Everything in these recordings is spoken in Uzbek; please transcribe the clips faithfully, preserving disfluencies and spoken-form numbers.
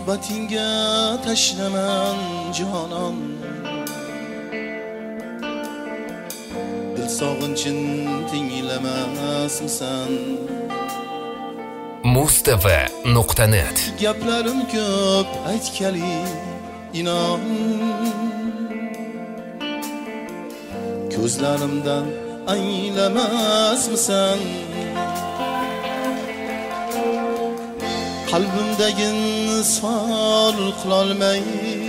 suhbatingga tashlaman jonon, dil sog'inchin tinglamasmisan. mustv nuqta net. Gaplarim ko'p aytgani inon, ko'zlarimdan anglamasmisan. Qalbimdagi sol qilolmay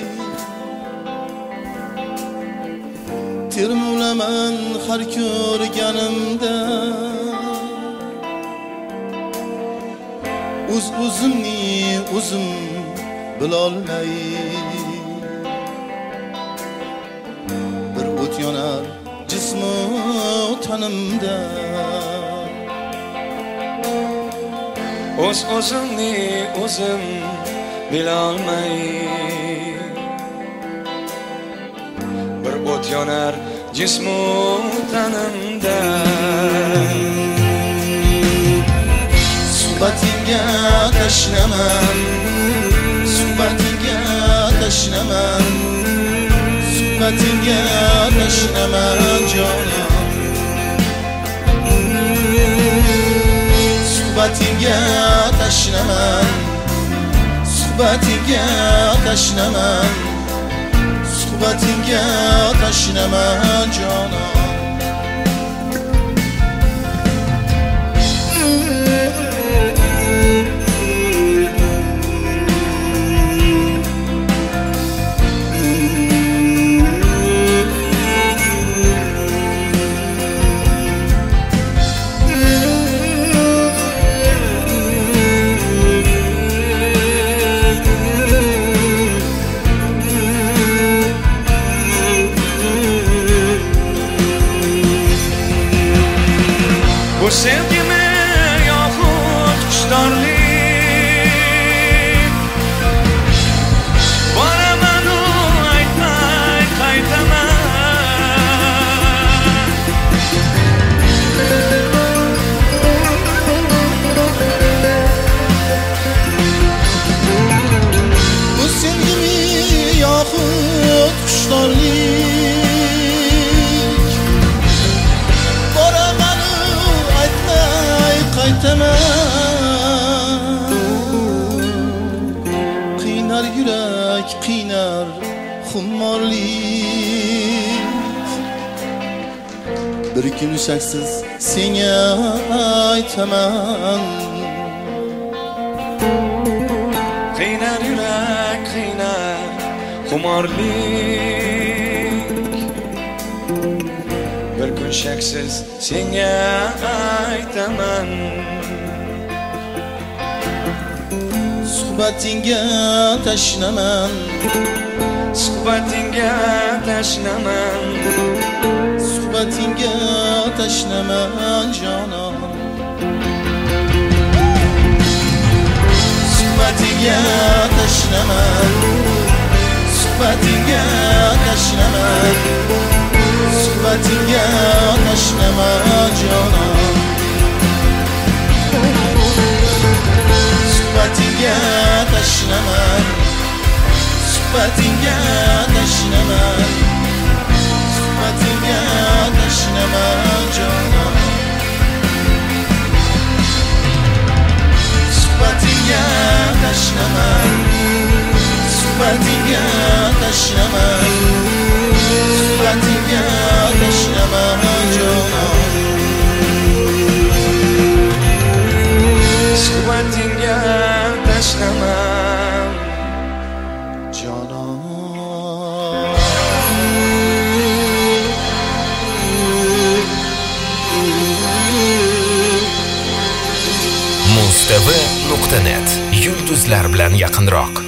termulaman har ko'rganimda. O'z o'zimni o'zim bilolmay bir o't yonar jismu tanimda. O'z o'zimni o'zim bilolmay bir o't yonar jismu tanimda. Suhbatingga tashlaman, suhbatingga tashlaman, suhbatingga tashlaman jonon, suhbatingga tashlaman, suhbatingga tashlaman, suhbatingga tashlaman jonon. Bu sevgimi yoxud qushtorlik, boraman u aytmay qaytaman. Bu sevgimi yoxud qushtorlik, boraman qaytaman. Qiynar yurak, qiynar xumorlik, bir kun shaksiz senga aytaman. Qiynar yurak, qiynar xumorlik, bir kun shaksiz senga aytaman. Suhbatingga tashlaman, suhbatingga tashlaman, suhbatingga tashlaman jonon, suhbatingga tashlaman, suhbatingga tashlaman, suhbatingga tashlaman jonon, suhbatingga tashlaman, suhbatingga tashlaman, suhbatingga tashlaman jonon, suhbatingga tashlaman, suhbatingga tashlaman, suhbatingga tashlaman jonon, suhbatingga tashlaman jonon. mustv nuqta net. Yulduzlar bilan yaqinroq.